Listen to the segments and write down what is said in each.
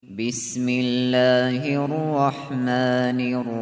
بسم الله الرحمن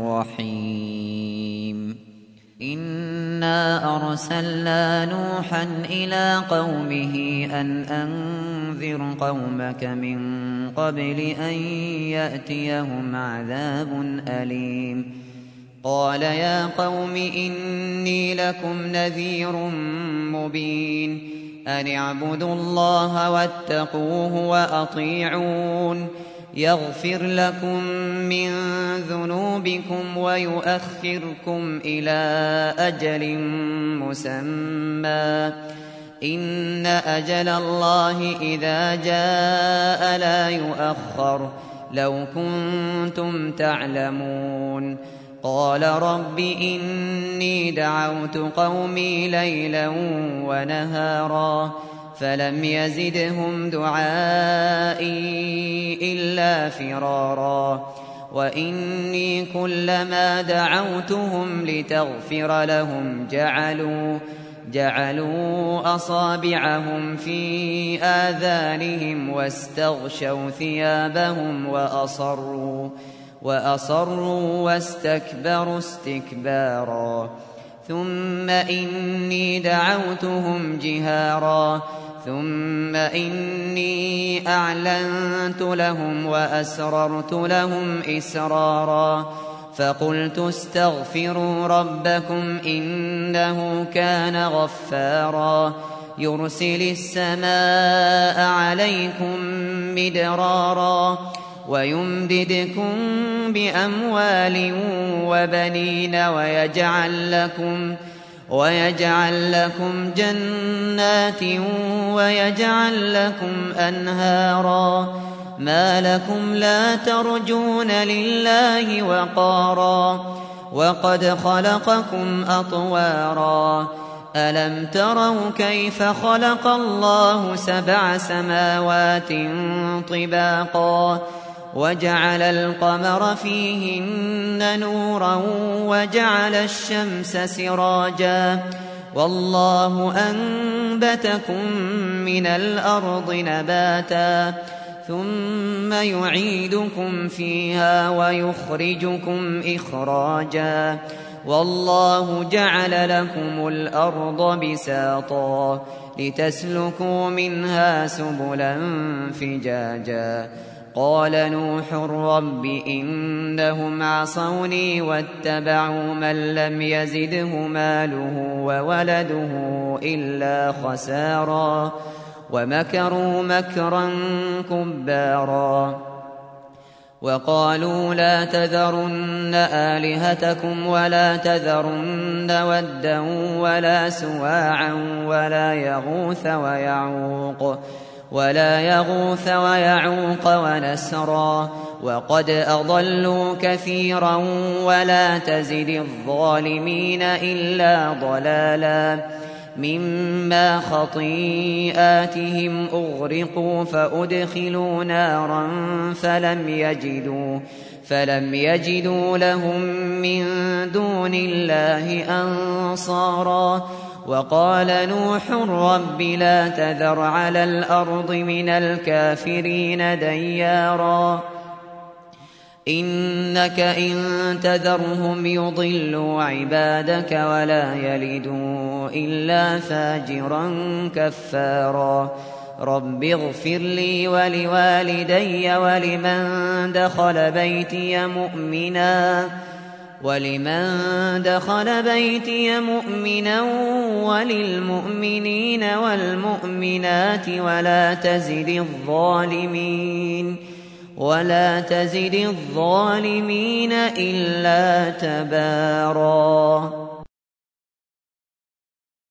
الرحيم إنا أرسلنا نوحا إلى قومه أن أنذر قومك من قبل أن يأتيهم عذاب أليم قال يا قوم إني لكم نذير مبين أن اعبدوا الله واتقوه وأطيعون يغفر لكم من ذنوبكم ويؤخركم إلى أجل مسمى إن أجل الله إذا جاء لا يؤخر لو كنتم تعلمون قال رب إني دعوت قومي ليلا ونهارا فلم يزدهم دعائي إلا فرارا وإني كلما دعوتهم لتغفر لهم جعلوا أصابعهم في آذانهم واستغشوا ثيابهم وأصروا واستكبروا استكبارا ثم إني دعوتهم جهارا ثم إني أعلنت لهم وأسررت لهم إسرارا فقلت استغفروا ربكم إنه كان غفارا يرسل السماء عليكم مدرارا ويمددكم بأموال وبنين ويجعل لكم جنات ويجعل لكم أنهارا ما لكم لا ترجون لله وقارا وقد خلقكم أطوارا ألم تروا كيف خلق الله 7 سماوات طباقا وجعل القمر فيهن نورا وجعل الشمس سراجا والله أنبتكم من الأرض نباتا ثم يعيدكم فيها ويخرجكم إخراجا والله جعل لكم الأرض بساطا لتسلكوا منها سبلا فجاجا قال نوح رب إنهم عصوني واتبعوا من لم يزده ماله وولده إلا خسارا ومكروا مكرا كبارا وقالوا لا تذرن آلهتكم ولا تذرن ودا ولا سواعا ولا يغوث ويعوق ونسرا وقد أضلوا كثيرا ولا تزد الظالمين إلا ضلالا مما خطيئاتهم أغرقوا فأدخلوا نارا فلم يجدوا لهم من دون الله أنصارا وقال نوح رب لا تذر على الأرض من الكافرين ديارا إنك إن تذرهم يضلوا عبادك ولا يلدوا إلا فاجرا كفارا رب اغفر لي ولوالدي ولمن دخل بيتي مؤمنا وللمؤمنين والمؤمنات ولا تزد الظالمين إلا تبارا.